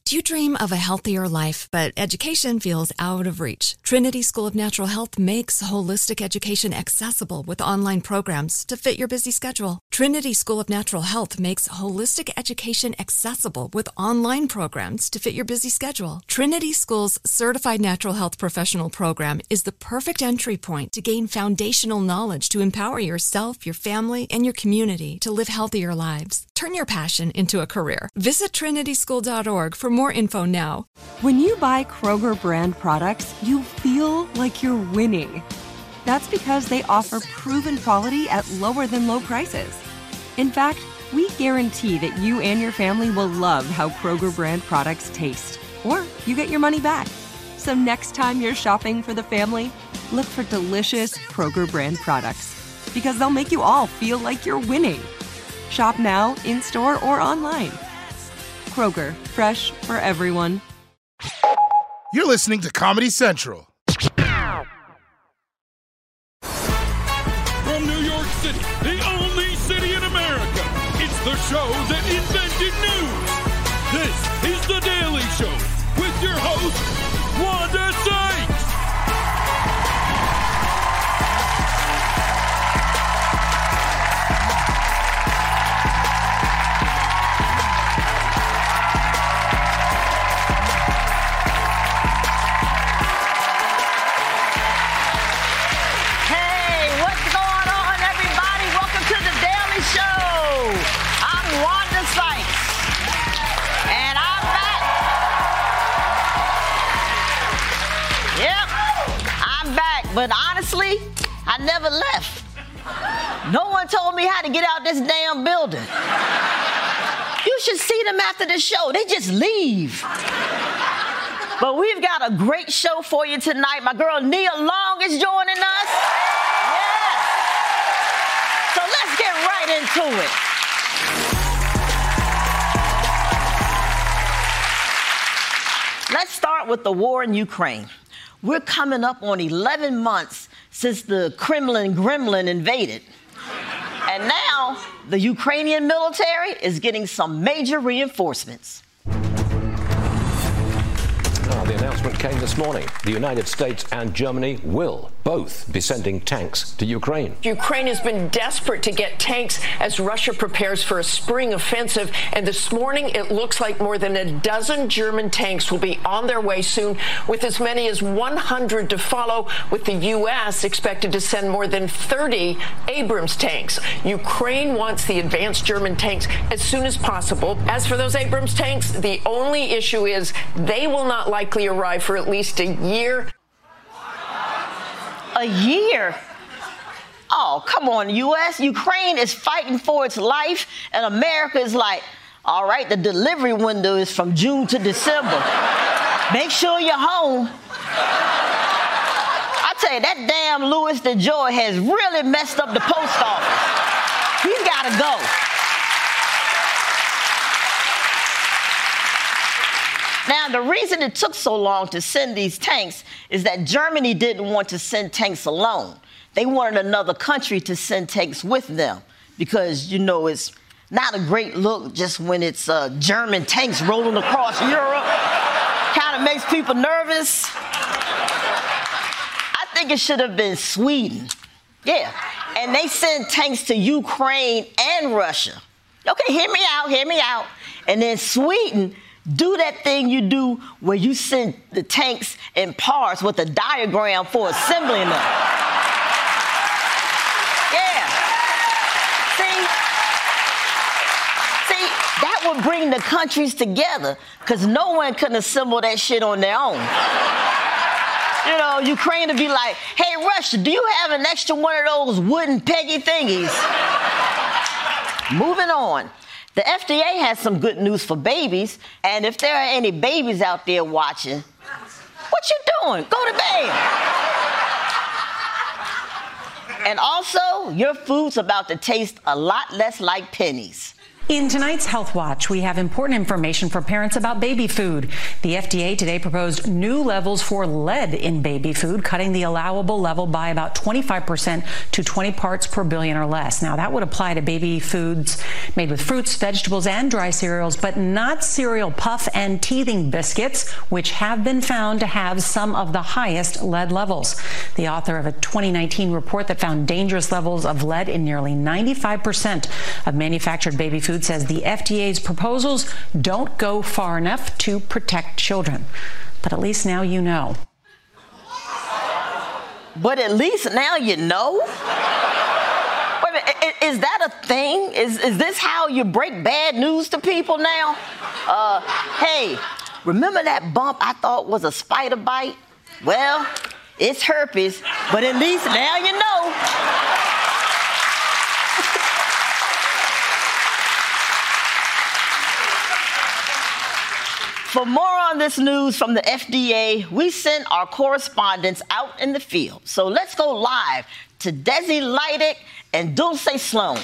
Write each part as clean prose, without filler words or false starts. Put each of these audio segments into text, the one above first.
Do you dream of a healthier life, but education feels out of reach? Trinity School of Natural Health makes holistic education accessible with online programs to fit your busy schedule. Trinity School of Natural Health makes holistic education accessible with online programs to fit your busy schedule. Trinity School's Certified Natural Health Professional Program is the perfect entry point to gain foundational knowledge to empower yourself, your family, and your community to live healthier lives. Turn your passion into a career. Visit trinityschool.org for more info now. When you buy Kroger brand products, you feel like you're winning. That's because they offer proven quality at lower than low prices. In fact, we guarantee that you and your family will love how Kroger brand products taste, or you get your money back. So next time you're shopping for the family, look for delicious Kroger brand products, because they'll make you all feel like you're winning. Shop now, in-store, or online. Kroger, fresh for everyone. You're listening to Comedy Central. From New York City, the only city in America, it's the show that invented news. This is The Daily Show with your host, Wanda Sykes. But honestly, I never left. No one told me how to get out this damn building. You should see them after the show. They just leave. But we've got a great show for you tonight. My girl Nia Long is joining us. Yeah. So let's get right into it. Let's start with the war in Ukraine. We're coming up on 11 months since the Kremlin gremlin invaded. And now the Ukrainian military is getting some major reinforcements. The announcement came this morning. The United States and Germany will both be sending tanks to Ukraine. Ukraine has been desperate to get tanks as Russia prepares for a spring offensive. And this morning, it looks like more than a dozen German tanks will be on their way soon, with as many as 100 to follow, with the U.S. expected to send more than 30 Abrams tanks. Ukraine wants the advanced German tanks as soon as possible. As for those Abrams tanks, the only issue is they will not likely arrive for at least a year. A year? Oh, come on, U.S. Ukraine is fighting for its life, and America is like, all right, the delivery window is from June to December. Make sure you're home. I tell you, that damn Louis DeJoy has really messed up the post office. He's got to go. Now, the reason it took so long to send these tanks is that Germany didn't want to send tanks alone. They wanted another country to send tanks with them because, you know, it's not a great look just when it's German tanks rolling across Europe. Kind of makes people nervous. I think it should have been Sweden. Yeah. And they send tanks to Ukraine and Russia. Okay, hear me out. And then Sweden do that thing you do where you send the tanks in parts with a diagram for assembling them. Yeah. See, that would bring the countries together because no one can assemble that shit on their own. You know, Ukraine would be like, hey, Russia, do you have an extra one of those wooden peggy thingies? Moving on. The FDA has some good news for babies, and if there are any babies out there watching, what you doing? Go to bed. And also, your food's about to taste a lot less like pennies. In tonight's Health Watch, we have important information for parents about baby food. The FDA today proposed new levels for lead in baby food, cutting the allowable level by about 25% to 20 parts per billion or less. Now, that would apply to baby foods made with fruits, vegetables, and dry cereals, but not cereal puff and teething biscuits, which have been found to have some of the highest lead levels. The author of a 2019 report that found dangerous levels of lead in nearly 95% of manufactured baby food says the FDA's proposals don't go far enough to protect children. But at least now you know. But at least now you know? Wait a minute, is that a thing? Is this how you break bad news to people now? Hey, remember that bump I thought was a spider bite? Well, it's herpes, but at least now you know. For more on this news from the FDA, we sent our correspondents out in the field. So let's go live to Desi Lydic and Dulce Sloan.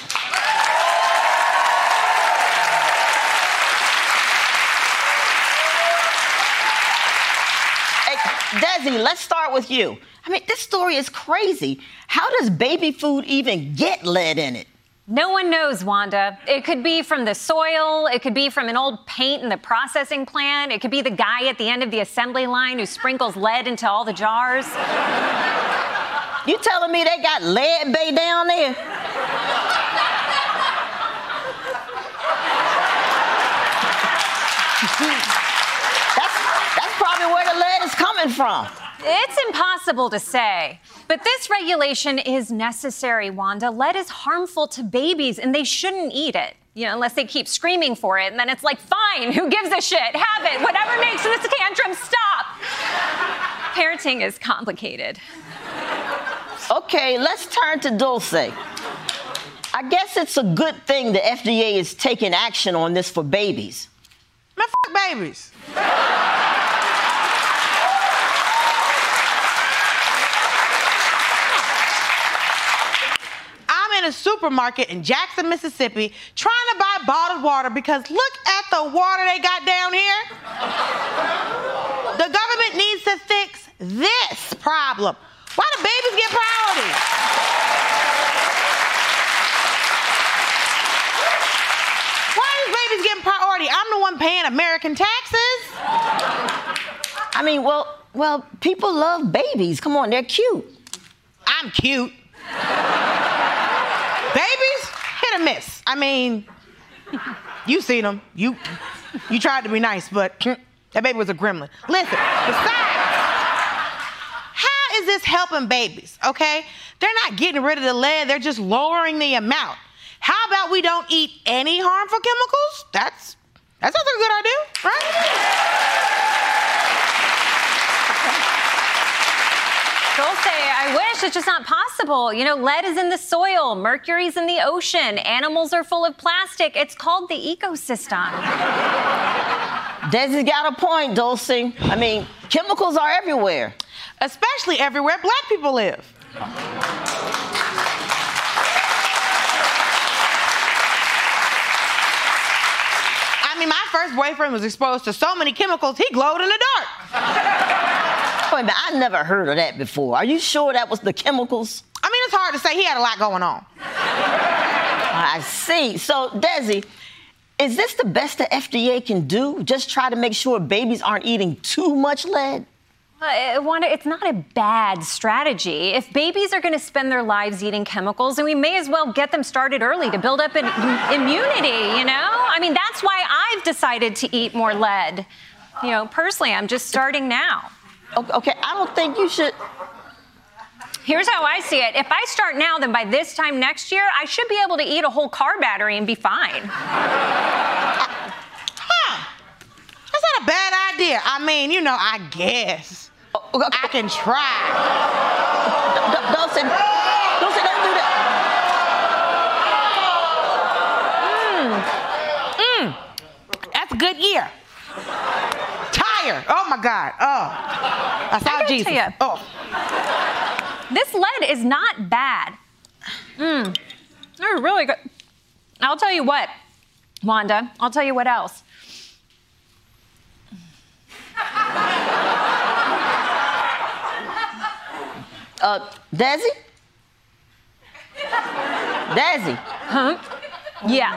Hey, Desi, let's start with you. I mean, this story is crazy. How does baby food even get lead in it? No one knows, Wanda. It could be from the soil. It could be from an old paint in the processing plant. It could be the guy at the end of the assembly line who sprinkles lead into all the jars. You telling me they got lead bay down there? That's probably where the lead is coming from. It's impossible to say. But this regulation is necessary, Wanda. Lead is harmful to babies, and they shouldn't eat it. You know, unless they keep screaming for it, and then it's like, fine, who gives a shit? Have it. Whatever makes this tantrum stop. Parenting is complicated. Okay, let's turn to Dulce. I guess it's a good thing the FDA is taking action on this for babies. Man, fuck babies. In a supermarket in Jackson, Mississippi, trying to buy bottled water because look at the water they got down here. The government needs to fix this problem. Why do babies get priority? Why are babies getting priority? I'm the one paying American taxes. I mean, well, people love babies. Come on, they're cute. I'm cute. Babies, hit or miss. I mean, you seen them. You tried to be nice, but that baby was a gremlin. Listen, besides, how is this helping babies, okay? They're not getting rid of the lead. They're just lowering the amount. How about we don't eat any harmful chemicals? That sounds like a good idea, right? Dulce, I wish. It's just not possible. You know, lead is in the soil. Mercury's in the ocean. Animals are full of plastic. It's called the ecosystem. Desi's got a point, Dulce. I mean, chemicals are everywhere. Especially everywhere black people live. I mean, my first boyfriend was exposed to so many chemicals, he glowed in the dark. Wait a minute, I never heard of that before. Are you sure that was the chemicals? I mean, it's hard to say. He had a lot going on. I see. So, Desi, is this the best the FDA can do? Just try to make sure babies aren't eating too much lead? Wanda, it's not a bad strategy. If babies are going to spend their lives eating chemicals, then we may as well get them started early to build up an immunity, you know? I mean, that's why I've decided to eat more lead. You know, personally, I'm just starting now. Okay, I don't think you should. Here's how I see it. If I start now, then by this time next year, I should be able to eat a whole car battery and be fine. That's not a bad idea. I mean, you know, I guess. Okay. I can try. Dulce, don't do that. That's a good year. Tired. Oh, my God. Oh. I saw Jesus. Oh. This lead is not bad. They're really good. I'll tell you what. Wanda, I'll tell you what else. Desi? Desi? Huh? Yeah.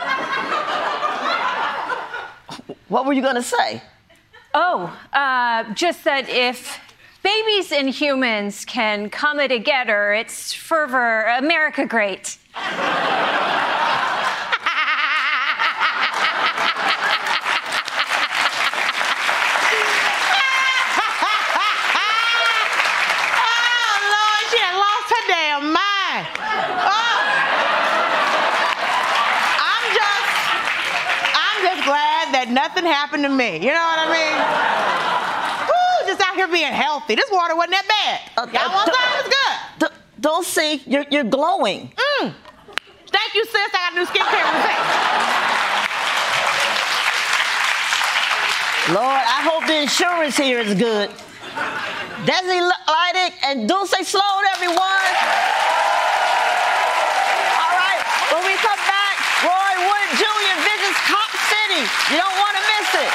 What were you going to say? Oh, just that if babies and humans can come together, it's forever America great. Nothing happened to me. You know what I mean? Woo, just out here being healthy. This water wasn't that bad. Y'all want some? It's good. Don't see, you're glowing. Thank you, sis. I got a new skincare routine. Lord, I hope the insurance here is good. Desi Lydic and Dulce Sloan, everyone. All right, when we come back, Roy Wood Jr. visits Cop City. You don't want to miss it.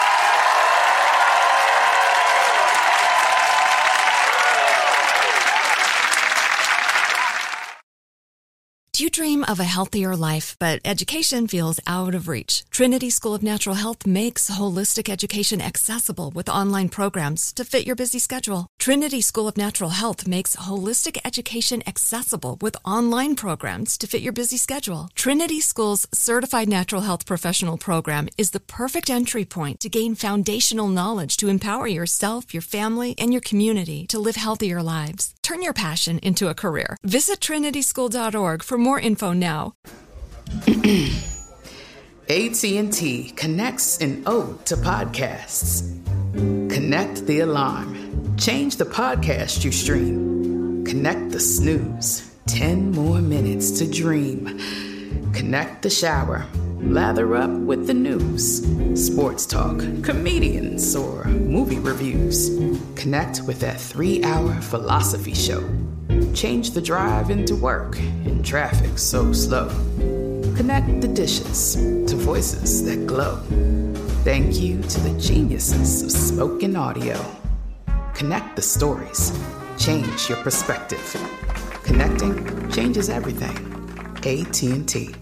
Do you dream of a healthier life, but education feels out of reach? Trinity School of Natural Health makes holistic education accessible with online programs to fit your busy schedule. Trinity School of Natural Health makes holistic education accessible with online programs to fit your busy schedule. Trinity School's Certified Natural Health Professional Program is the perfect entry point to gain foundational knowledge to empower yourself, your family, and your community to live healthier lives. Turn your passion into a career. Visit trinityschool.org for more info now. AT&T connects an ode to podcasts. Connect the alarm. Change the podcast you stream. Connect the snooze. 10 more minutes to dream. Connect the shower. Lather up with the news. Sports talk, comedians, or movie reviews. Connect with that 3-hour philosophy show. Change the drive into work in traffic so slow. Connect the dishes to voices that glow. Thank you to the geniuses of spoken audio. Connect the stories. Change your perspective. Connecting changes everything. AT&T.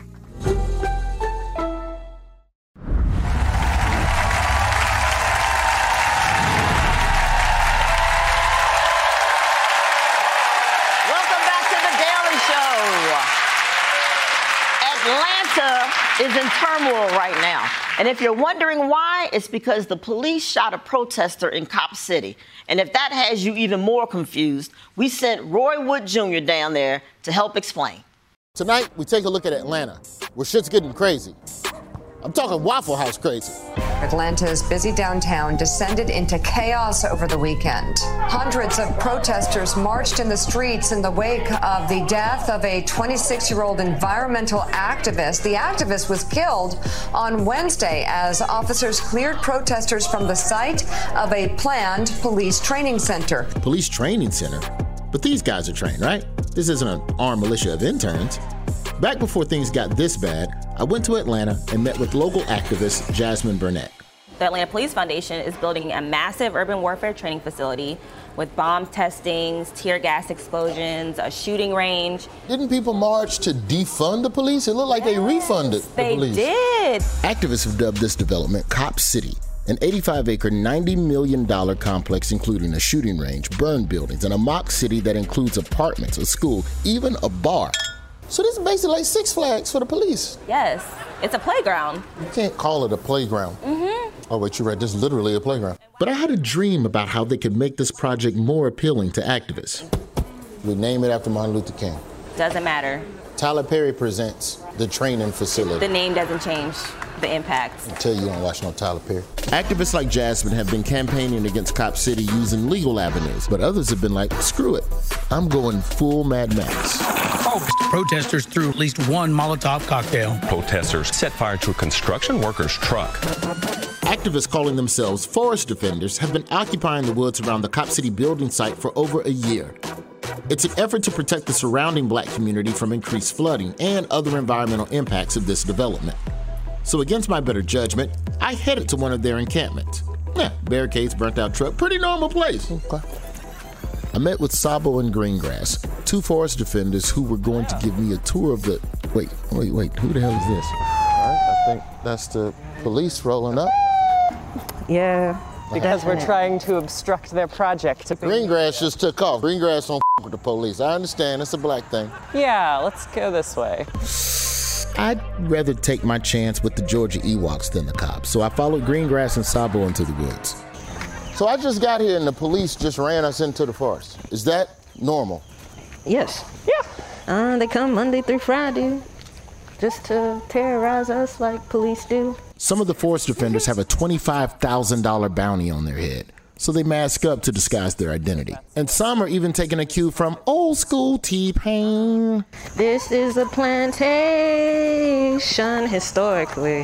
Is in turmoil right now. And if you're wondering why, it's because the police shot a protester in Cop City. And if that has you even more confused, we sent Roy Wood Jr. down there to help explain. Tonight, we take a look at Atlanta, where shit's getting crazy. I'm talking Waffle House crazy. Atlanta's busy downtown descended into chaos over the weekend. Hundreds of protesters marched in the streets in the wake of the death of a 26-year-old environmental activist. The activist was killed on Wednesday as officers cleared protesters from the site of a planned police training center. Police training center? But these guys are trained, right? This isn't an armed militia of interns. Back before things got this bad, I went to Atlanta and met with local activist Jasmine Burnett. The Atlanta Police Foundation is building a massive urban warfare training facility with bomb testings, tear gas explosions, a shooting range. Didn't people march to defund the police? It looked like they refunded the police. They did. Activists have dubbed this development Cop City, an 85-acre, $90 million complex including a shooting range, burned buildings, and a mock city that includes apartments, a school, even a bar. So this is basically like Six Flags for the police. Yes, it's a playground. You can't call it a playground. Mm-hmm. Oh, wait, you're right. This is literally a playground. But I had a dream about how they could make this project more appealing to activists. We name it after Martin Luther King. Doesn't matter. Tyler Perry presents the training facility. The name doesn't change the impact. I tell you don't watch no Tyler Perry. Activists like Jasmine have been campaigning against Cop City using legal avenues, but others have been like, screw it. I'm going full Mad Max. Protesters threw at least one Molotov cocktail. Protesters set fire to a construction worker's truck. Activists calling themselves forest defenders have been occupying the woods around the Cop City building site for over a year. It's an effort to protect the surrounding black community from increased flooding and other environmental impacts of this development. So against my better judgment, I headed to one of their encampments. Yeah, barricades, burnt out truck, pretty normal place. Okay. I met with Sabo and Greengrass, two forest defenders who were going to give me a tour of the... Wait, who the hell is this? All right, I think that's the police rolling up. Yeah, because we're trying to obstruct their project. Greengrass just took off. Greengrass don't with the police. I understand, it's a black thing. Yeah, let's go this way. I'd rather take my chance with the Georgia Ewoks than the cops, so I followed Greengrass and Sabo into the woods. So I just got here and the police just ran us into the forest. Is that normal? Yes. Yeah. They come Monday through Friday just to terrorize us like police do. Some of the forest defenders have a $25,000 bounty on their head, so they mask up to disguise their identity. And some are even taking a cue from old school T-Pain. This is a plantation historically,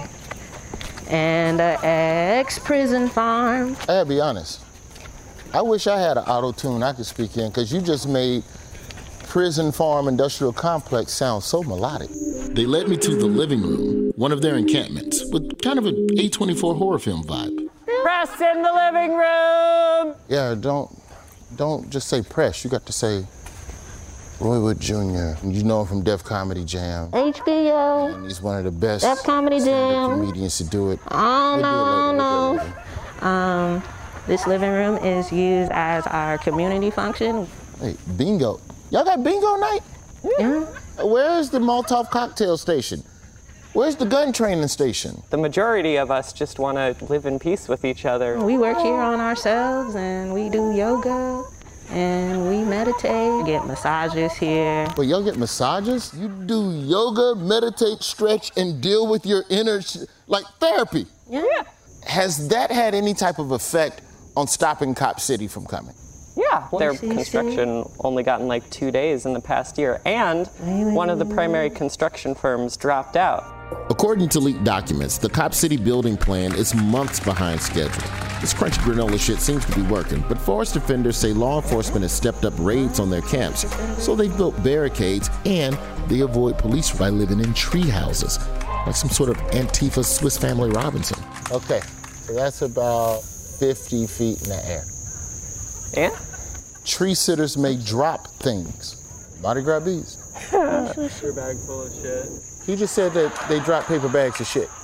and an ex-prison farm. I gotta be honest, I wish I had an auto-tune I could speak in, because you just made prison farm industrial complex sound so melodic. They led me to the living room, one of their encampments, with kind of an A24 horror film vibe. Press in the living room! Yeah, don't just say press. You got to say Roy Wood Jr. You know him from Def Comedy Jam. HBO. And he's one of the best Def Comedy Jam comedians to do it. Oh, no. This living room is used as our community function. Hey, bingo. Y'all got bingo night? Yeah. Where's the Molotov cocktail station? Where's the gun training station? The majority of us just want to live in peace with each other. We work here on ourselves, and we do yoga, and we meditate, get massages here. Well, y'all get massages? You do yoga, meditate, stretch, and deal with your inner, like therapy. Yeah. Has that had any type of effect on stopping Cop City from coming? Yeah, their construction only gotten like 2 days in the past year, and one of the primary construction firms dropped out. According to leaked documents, the Cop City building plan is months behind schedule. This crunchy granola shit seems to be working, but forest defenders say law enforcement has stepped up raids on their camps, so they've built barricades and they avoid police by living in tree houses, like some sort of Antifa Swiss Family Robinson. Okay, so that's about 50 feet in the air. Yeah? Tree sitters may drop things. Mardi Gras bees. Your bag full of shit. You just said that they drop paper bags of shit.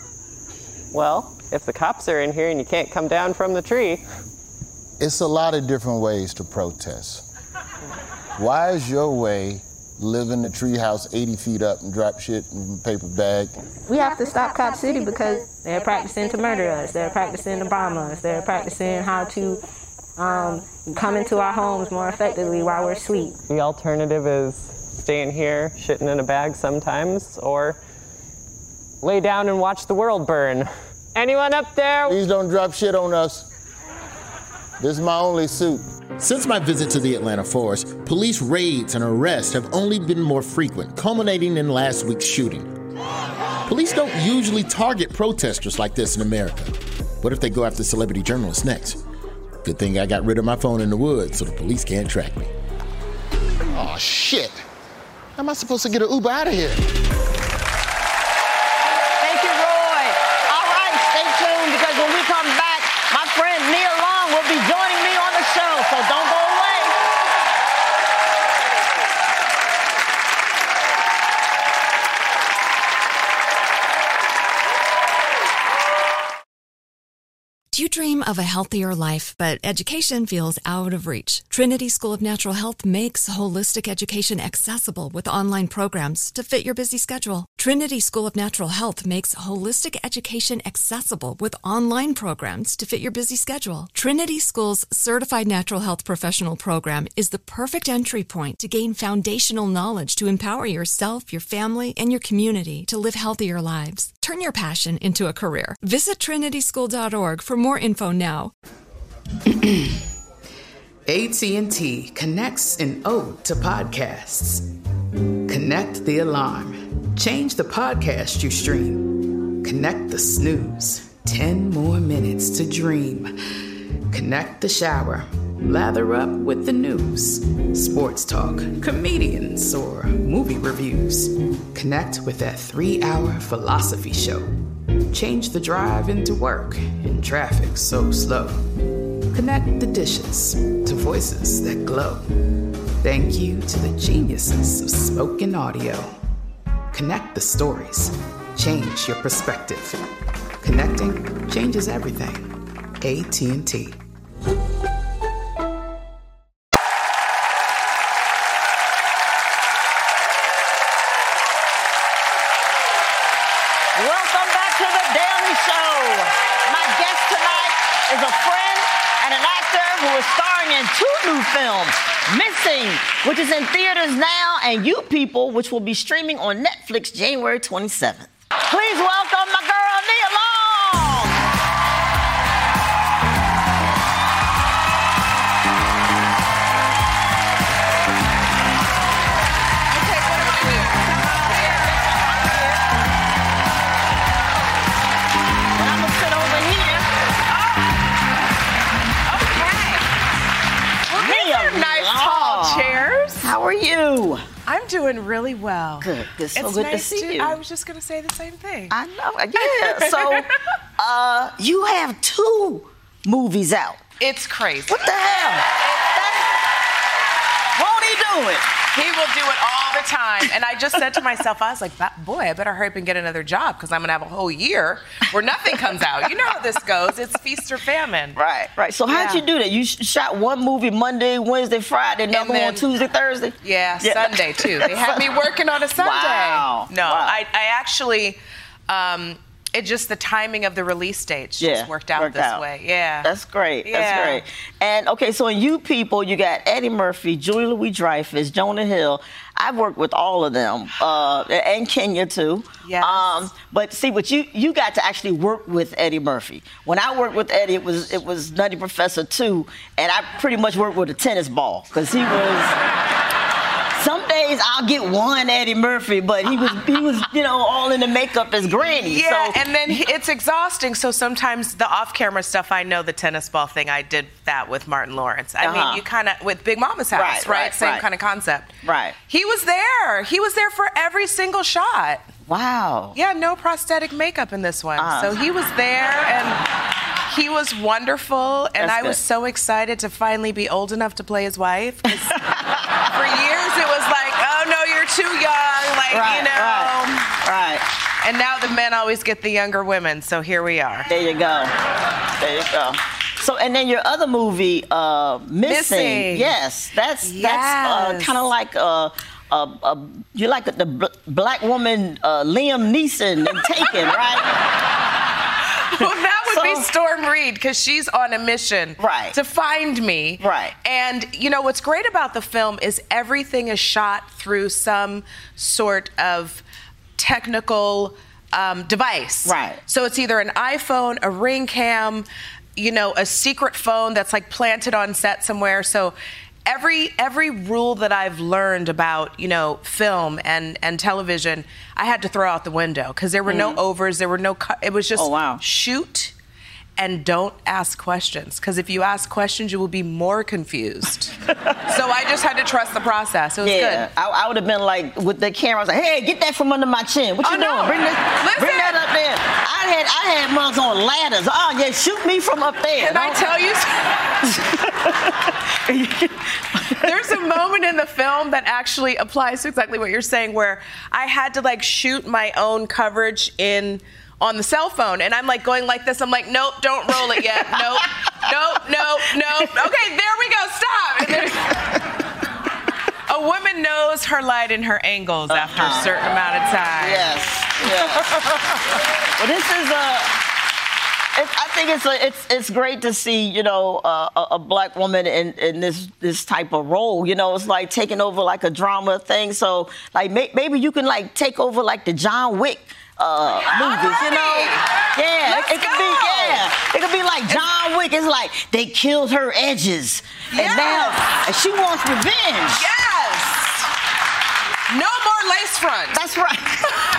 Well, if the cops are in here and you can't come down from the tree. It's a lot of different ways to protest. Why is your way live in the treehouse 80 feet up and drop shit in a paper bag? We have to stop Cop City because they're practicing to murder us. They're practicing to bomb us. They're practicing how to come into our homes more effectively while we're asleep. The alternative is staying here, shitting in a bag sometimes, or lay down and watch the world burn. Anyone up there? Please don't drop shit on us. This is my only suit. Since my visit to the Atlanta forest, police raids and arrests have only been more frequent, culminating in last week's shooting. Police don't usually target protesters like this in America. What if they go after celebrity journalists next? Good thing I got rid of my phone in the woods so the police can't track me. Oh, shit. How am I supposed to get an Uber out of here? Thank you, Roy. All right, stay tuned because when we come back, my friend Nia Long will be joining me on the show, so don't go away. Do you dream of a healthier life, but education feels out of reach? Trinity School of Natural Health makes holistic education accessible with online programs to fit your busy schedule. Trinity School of Natural Health makes holistic education accessible with online programs to fit your busy schedule. Trinity School's Certified Natural Health Professional Program is the perfect entry point to gain foundational knowledge to empower yourself, your family, and your community to live healthier lives. Turn your passion into a career. Visit trinityschool.org for more info now. AT&T connects an ode to podcasts. Connect the alarm. Change the podcast you stream. Connect the snooze. 10 more minutes to dream. Connect the shower. Lather up with the news. Sports talk, comedians, or movie reviews. Connect with that 3-hour philosophy show. change the drive into work in traffic so slow. Connect the dishes to voices that glow. Thank you to the geniuses of spoken audio. Connect the stories. Change your perspective. Connecting changes everything. AT&T. Welcome back to The Daily Show. My guest tonight is a friend and an actor who is starring in 2 new films, Missing, which is in theaters now, and You People, which will be streaming on Netflix January 27th. Please welcome my girl, Nia Long. Chairs. How are you? I'm doing really well. Good. It's so it's good nice to see you. I was just going to say the same thing. I know. Yeah. So, you have 2 movies out. It's crazy. What the hell? Won't he do it? He will do it all the time. And I just said to myself, I was like, boy, I better hurry up and get another job because I'm going to have a whole year where nothing comes out. You know how this goes. It's feast or famine. Right. So how'd you do that? You shot one movie Monday, Wednesday, Friday, another one Tuesday, Thursday? Yeah, Sunday, too. They had me working on a Sunday. Wow. No, wow. I actually... It just the timing of the release dates just worked out this way. Yeah. That's great. That's great. And okay, so in You People, you got Eddie Murphy, Julia Louis-Dreyfus, Jonah Hill. I've worked with all of them, and Kenya too. Yes. But see, what you got to actually work with Eddie Murphy. When I worked with Eddie, it was Nutty Professor 2, and I pretty much worked with a tennis ball because he was. Some days I'll get one Eddie Murphy, but he was all in the makeup as Granny. Yeah, and then it's exhausting. So sometimes the off-camera stuff, I know the tennis ball thing. I did that with Martin Lawrence. I mean, you kind of with Big Mama's House, right? Same kind of concept. Right. He was there. He was there for every single shot. Wow. Yeah, no prosthetic makeup in this one. So he was there and. He was wonderful, and I was so excited to finally be old enough to play his wife. For years, it was like, oh, no, you're too young, Right. And now the men always get the younger women, so here we are. There you go. So, and then your other movie, Missing. Yes, that's kind of like you're like the black woman Liam Neeson in Taken, right? Well, that would be Storm Reed because she's on a mission to find me. Right. And, what's great about the film is everything is shot through some sort of technical device. Right. So it's either an iPhone, a Ring Cam, a secret phone that's like planted on set somewhere. So every rule that I've learned about, film and television, I had to throw out the window because there were no overs, there were no it was just shoot and don't ask questions because if you ask questions, you will be more confused. So I just had to trust the process. It was good. I would have been like with the camera, I was like, hey, get that from under my chin. What you doing? Bring that up there. I had mugs on ladders. Oh, yeah, shoot me from up there. Can I tell you? There's a moment in the film that actually applies to exactly what you're saying where I had to shoot my own coverage on the cell phone. And I'm going like this. I'm like, nope, don't roll it yet. Nope. Okay, there we go. Stop. And then, a woman knows her light and her angles after a certain amount of time. Yes. Well, this is I think it's great to see, a black woman in this type of role. It's like taking over like a drama thing. So maybe you can take over the John Wick movies, Yeah, it could be like John Wick. It's like they killed her edges, and now she wants revenge. Yes. No more lace front. That's right.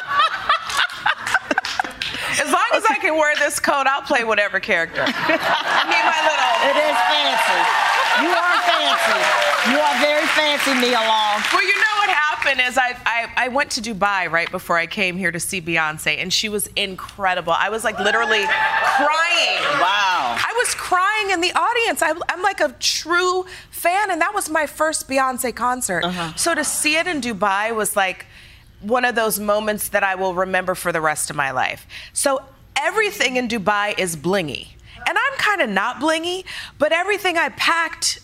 As long as I can wear this coat, I'll play whatever character. I need my little... It is fancy. You are fancy. You are very fancy, Nia Long. Well, you know what happened? happened is I went to Dubai right before I came here to see Beyonce, and she was incredible. I was like literally crying. Wow. I was crying in the audience. I'm like a true fan, and that was my first Beyonce concert. So to see it in Dubai was like one of those moments that I will remember for the rest of my life. So everything in Dubai is blingy. And I'm kind of not blingy, but everything I packed...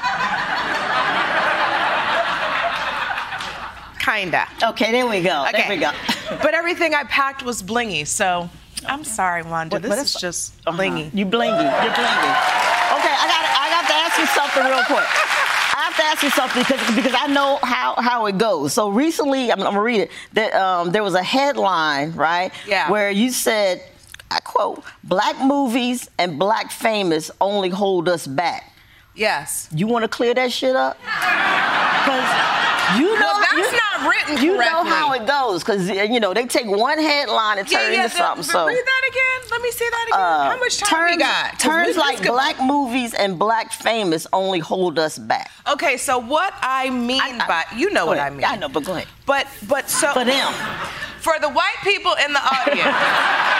Kinda. Okay, there we go. Okay. There we go. But everything I packed was blingy, so I'm sorry, Wanda. This is just blingy. You blingy. You're blingy. Okay, I got to ask you something real quick. I have to ask you something because I know how it goes. So recently, I'm going to read it, that there was a headline, right? Yeah. Where you said, I quote, "Black movies and black famous only hold us back." Yes. You want to clear that shit up? Because you know that's not written correctly. You know how it goes, because they take one headline and turn it into something. So read that again. Let me see that again. How much time we got? Terms like black movies and black famous only hold us back. Okay, so what I mean by what I mean. I know, but go ahead. But so for them, for the white people in the audience.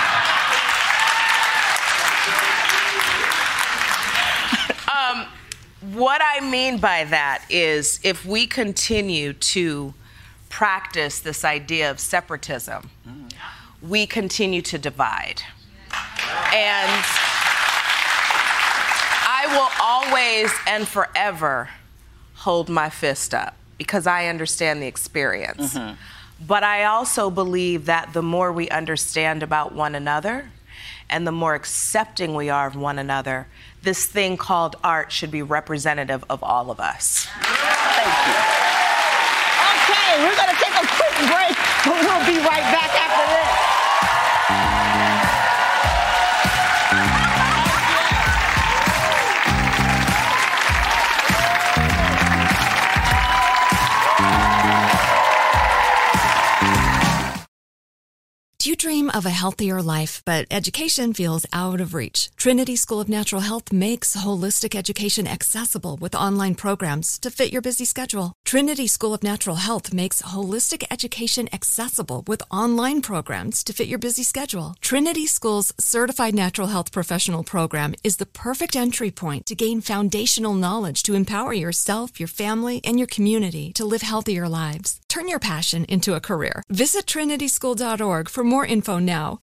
What I mean by that is if we continue to practice this idea of separatism, we continue to divide. And I will always and forever hold my fist up because I understand the experience. But I also believe that the more we understand about one another and the more accepting we are of one another, this thing called art should be representative of all of us. Thank you. Okay, we're going to take a quick break, but we'll be right back after this. Do you dream of a healthier life, but education feels out of reach? Trinity School of Natural Health makes holistic education accessible with online programs to fit your busy schedule. Trinity School of Natural Health makes holistic education accessible with online programs to fit your busy schedule. Trinity School's Certified Natural Health Professional Program is the perfect entry point to gain foundational knowledge to empower yourself, your family, and your community to live healthier lives. Turn your passion into a career. Visit trinityschool.org for more info now.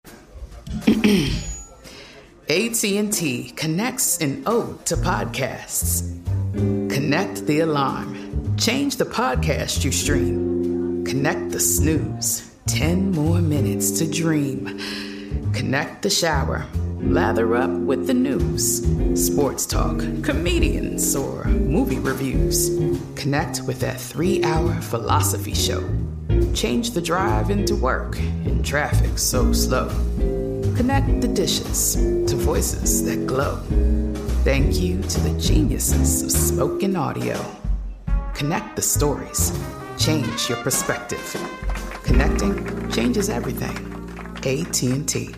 AT&T connects an ode to podcasts. Connect the alarm. Change the podcast you stream. Connect the snooze. 10 more minutes to dream. Connect the shower. Lather up with the news. Sports talk, comedians, or movie reviews. Connect with that 3-hour philosophy show. Change the drive into work in traffic so slow. Connect the dishes to voices that glow. Thank you to the geniuses of spoken audio. Connect the stories. Change your perspective. Connecting changes everything. AT&T.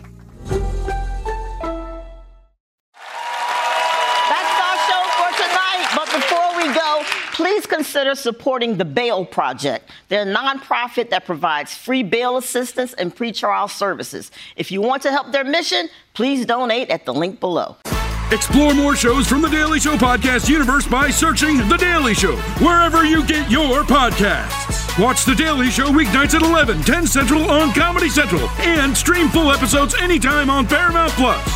Please consider supporting the Bail Project. They're a nonprofit that provides free bail assistance and pretrial services. If you want to help their mission, please donate at the link below. Explore more shows from The Daily Show podcast universe by searching The Daily Show wherever you get your podcasts. Watch The Daily Show weeknights at 11, 10 Central on Comedy Central, and stream full episodes anytime on Paramount+.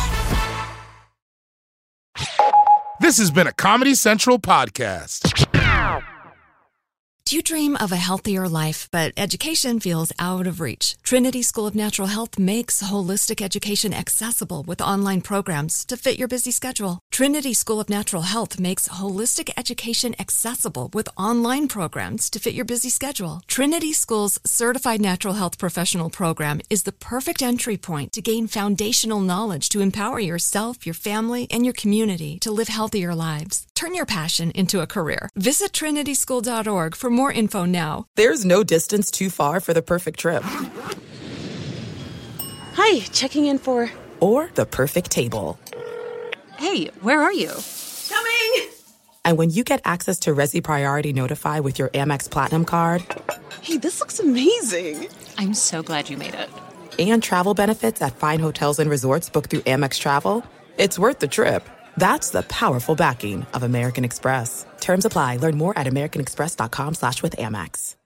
This has been a Comedy Central podcast. Do you dream of a healthier life, but education feels out of reach? Trinity School of Natural Health makes holistic education accessible with online programs to fit your busy schedule. Trinity School of Natural Health makes holistic education accessible with online programs to fit your busy schedule. Trinity School's Certified Natural Health Professional Program is the perfect entry point to gain foundational knowledge to empower yourself, your family, and your community to live healthier lives. Turn your passion into a career. Visit trinityschool.org for more info now. There's no distance too far for the perfect trip. Hi, checking in for... Or the perfect table. Hey, where are you? Coming! And when you get access to Resi Priority Notify with your Amex Platinum card... Hey, this looks amazing. I'm so glad you made it. And travel benefits at fine hotels and resorts booked through Amex Travel, it's worth the trip. That's the powerful backing of American Express. Terms apply. Learn more at americanexpress.com/withAmex.